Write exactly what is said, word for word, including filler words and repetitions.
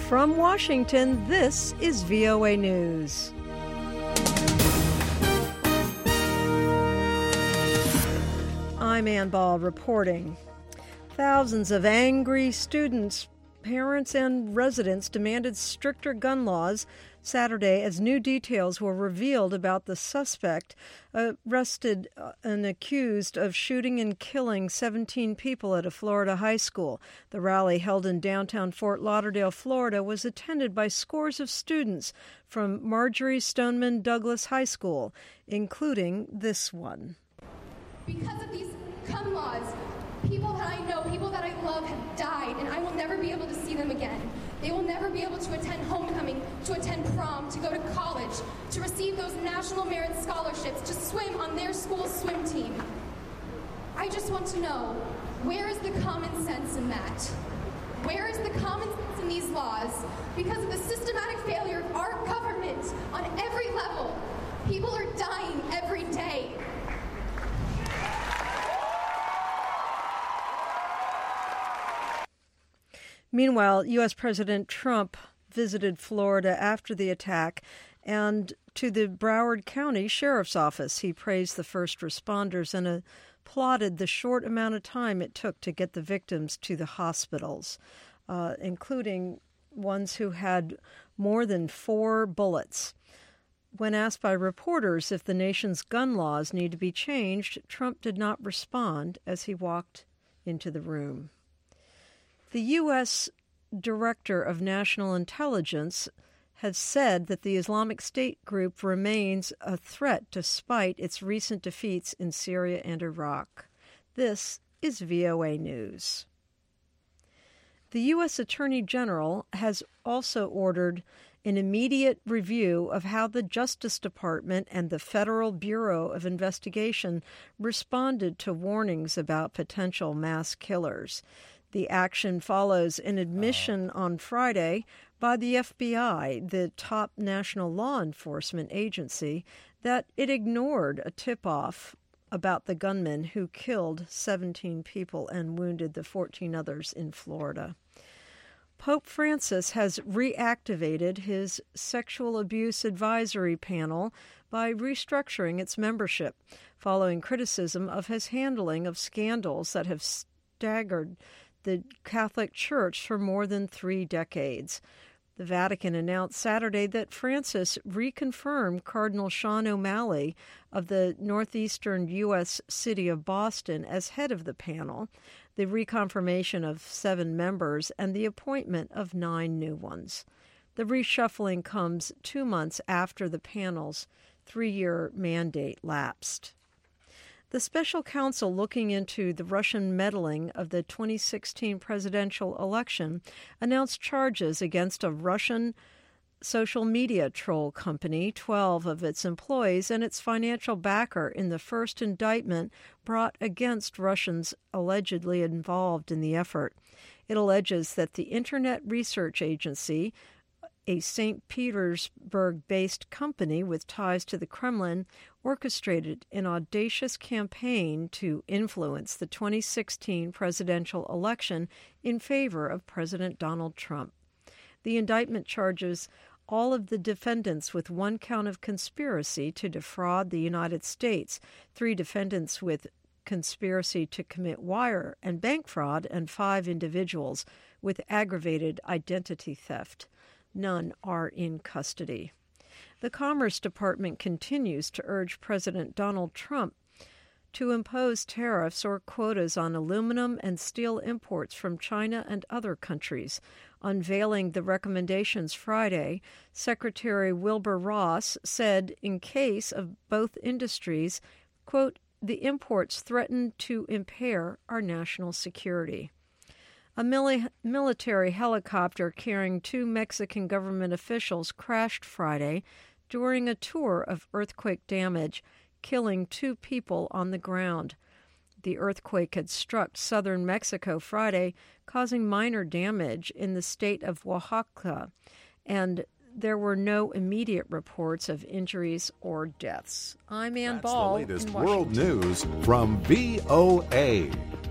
From Washington, this is V O A News. I'm Ann Ball reporting. Thousands of angry students, parents, and residents demanded stricter gun laws Saturday as new details were revealed about the suspect arrested and accused of shooting and killing seventeen people at a Florida high school. The rally, held in downtown Fort Lauderdale, Florida, was attended by scores of students from Marjory Stoneman Douglas High School, including this one. Because of these gun laws, people that I know, people that I love have died, and I will never be able to see them again. They will never be able to attend homecoming, to attend prom, to go to college, to receive those National Merit Scholarships, to swim on their school's swim team. I just want to know, where is the common sense in that? Where is the common sense in these laws? Because of the systematic failure of our government on every level, people are dying every day. Meanwhile, U S. President Trump visited Florida after the attack and to the Broward County Sheriff's Office. He praised the first responders and applauded the short amount of time it took to get the victims to the hospitals, uh, including ones who had more than four bullets. When asked by reporters if the nation's gun laws need to be changed, Trump did not respond as he walked into the room. The U S. Director of National Intelligence has said that the Islamic State group remains a threat despite its recent defeats in Syria and Iraq. This is V O A News. The U S. Attorney General has also ordered an immediate review of how the Justice Department and the Federal Bureau of Investigation responded to warnings about potential mass killers. The action follows an admission on Friday by the F B I, the top national law enforcement agency, that it ignored a tip-off about the gunman who killed seventeen people and wounded the fourteen others in Florida. Pope Francis has reactivated his sexual abuse advisory panel by restructuring its membership, following criticism of his handling of scandals that have staggered the Catholic Church for more than three decades. The Vatican announced Saturday that Francis reconfirmed Cardinal Sean O'Malley of the northeastern U S city of Boston as head of the panel, the reconfirmation of seven members, and the appointment of nine new ones. The reshuffling comes two months after the panel's three-year mandate lapsed. The special counsel looking into the Russian meddling of the twenty sixteen presidential election announced charges against a Russian social media troll company, twelve of its employees, and its financial backer in the first indictment brought against Russians allegedly involved in the effort. It alleges that the Internet Research Agency, a Saint Petersburg-based company with ties to the Kremlin, orchestrated an audacious campaign to influence the twenty sixteen presidential election in favor of President Donald Trump. The indictment charges all of the defendants with one count of conspiracy to defraud the United States, three defendants with conspiracy to commit wire and bank fraud, and five individuals with aggravated identity theft. None are in custody. The Commerce Department continues to urge President Donald Trump to impose tariffs or quotas on aluminum and steel imports from China and other countries. Unveiling the recommendations Friday, Secretary Wilbur Ross said in case of both industries, quote, the imports threaten to impair our national security. A mili- military helicopter carrying two Mexican government officials crashed Friday during a tour of earthquake damage, killing two people on the ground. The earthquake had struck southern Mexico Friday, causing minor damage in the state of Oaxaca, and there were no immediate reports of injuries or deaths. I'm Ann That's Ball. the latest in world Washington. news from V O A.